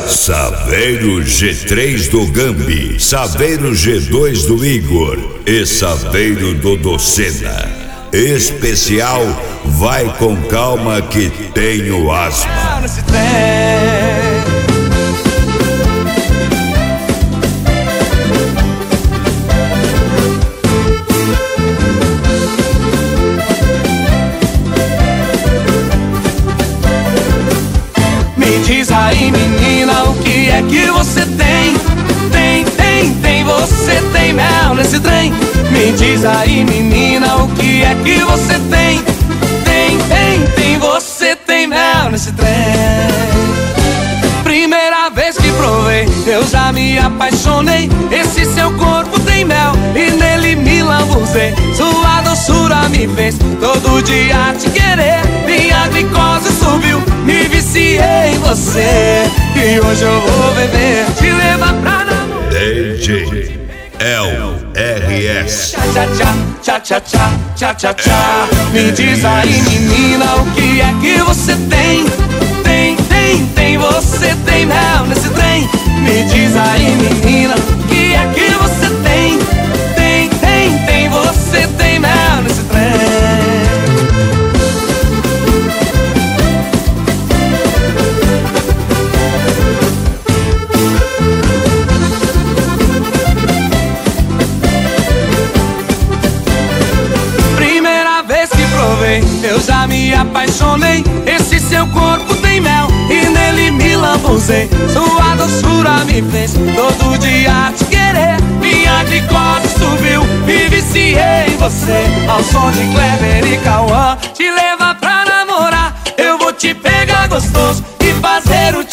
Saveiro G3 do Gambi, Saveiro G2 do Igor e Saveiro do Docena. Especial Vai com Calma que tenho asma. Me diz aí, menina, o que é que você tem? Você tem mel nesse trem. Me diz aí, menina, o que é que você tem? Você tem mel nesse trem. Primeira vez que provei, eu já me apaixonei. Esse seu corpo tem mel e nele me lambuzei. Sua doçura me fez todo dia te querer. Minha glicose subiu, me viciei em você. E hoje eu vou beber, te levar pra namorar. DJ LRS. Tchá. Me diz aí, menina, o que é que você tem? Você tem mel nesse trem. Me diz aí, menina, o que é que você tem? Você tem mel nesse trem. Eu já me apaixonei. Esse seu corpo tem mel e nele me lambuzei. Sua doçura me fez todo dia te querer. Minha glicose subiu, me viciei em você. Ao som de Kleber e Cauã, te levar pra namorar. Eu vou te pegar gostoso e fazer o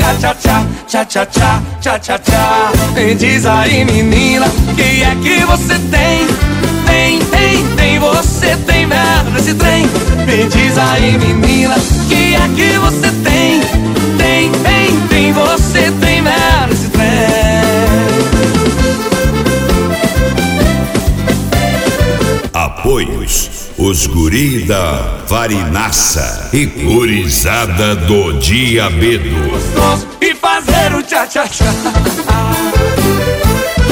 tchá. Me diz aí, menina, o que é que você tem? Você tem mel nesse trem. Me diz aí, menina, o que é que você tem? Você tem mel nesse trem. Apoios: os guri da Varinaça e gurizada do Diabedo. E fazer o tchá.